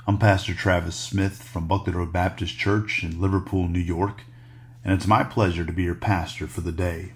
I'm Pastor Travis Smith from Buckley Road Baptist Church in Liverpool, New York, and it's my pleasure to be your pastor for the day.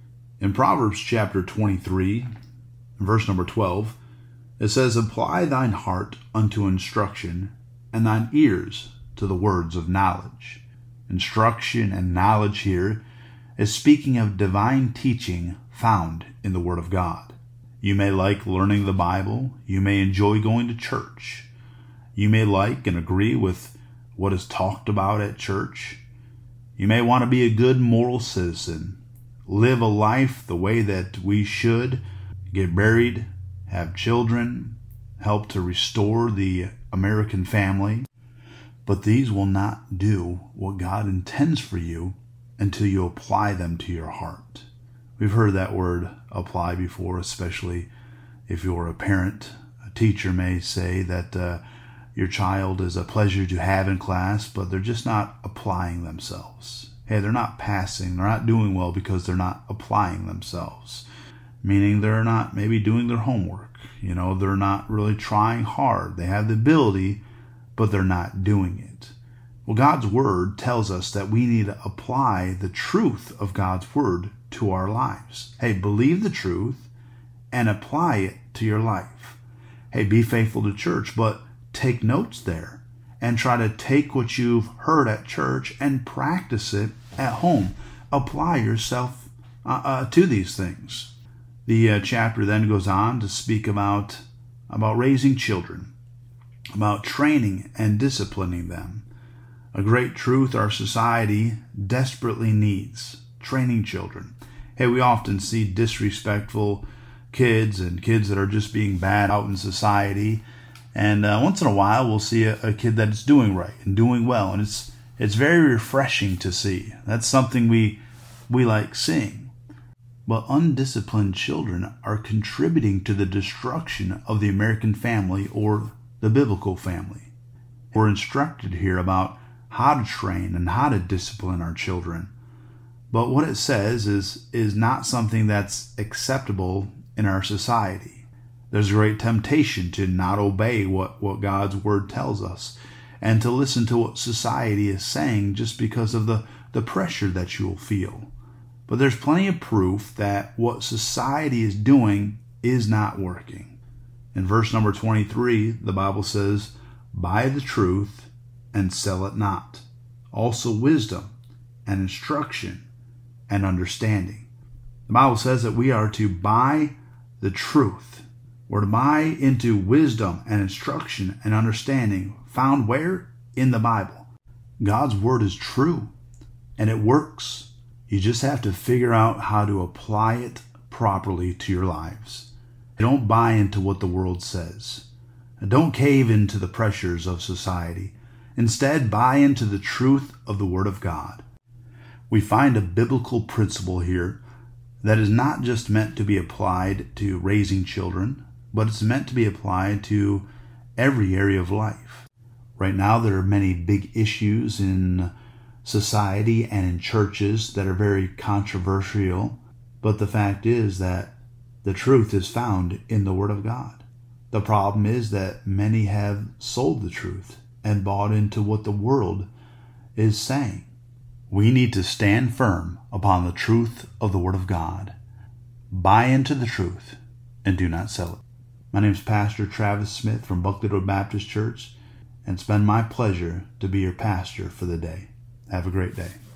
In Proverbs chapter 23, verse number 12, it says, "Apply thine heart unto instruction, and thine ears to the words of knowledge." Instruction and knowledge here is speaking of divine teaching found in the Word of God. You may like learning the Bible. You may enjoy going to church. You may like and agree with what is talked about at church. You may want to be a good moral citizen, live a life the way that we should, get married, have children, help to restore the American family. But these will not do what God intends for you until you apply them to your heart. We've heard that word apply before, especially if you're a parent. A teacher may say that your child is a pleasure to have in class, but they're just not applying themselves. Hey, they're not passing. They're not doing well because they're not applying themselves. Meaning they're not maybe doing their homework. They're not really trying hard. They have the ability, but they're not doing it. Well, God's Word tells us that we need to apply the truth of God's Word to our lives. Hey, believe the truth and apply it to your life. Hey, be faithful to church, but take notes there and try to take what you've heard at church and practice it at home. Apply yourself to these things. The chapter then goes on to speak about raising children, about training and disciplining them. A great truth our society desperately needs: training children. Hey, we often see disrespectful kids and kids that are just being bad out in society. And once in a while, we'll see a kid that is doing right and doing well. And it's very refreshing to see. That's something we like seeing. But undisciplined children are contributing to the destruction of the American family or the biblical family. We're instructed here about how to train and how to discipline our children. But what it says is not something that's acceptable in our society. There's a great temptation to not obey what God's Word tells us and to listen to what society is saying just because of the pressure that you'll feel. But there's plenty of proof that what society is doing is not working. In verse number 23, the Bible says, "Buy the truth and sell it not. Also wisdom and instruction and understanding." The Bible says that we are to buy the truth. We're to buy into wisdom and instruction and understanding found where? In the Bible. God's Word is true and it works. You just have to figure out how to apply it properly to your lives. Don't buy into what the world says. Don't cave into the pressures of society. Instead, buy into the truth of the Word of God. We find a biblical principle here that is not just meant to be applied to raising children, but it's meant to be applied to every area of life. Right now, there are many big issues in society and in churches that are very controversial, but the fact is that the truth is found in the Word of God. The problem is that many have sold the truth and bought into what the world is saying. We need to stand firm upon the truth of the Word of God. Buy into the truth and do not sell it. My name is Pastor Travis Smith from Buckley Road Baptist Church, and it's been my pleasure to be your pastor for the day. Have a great day.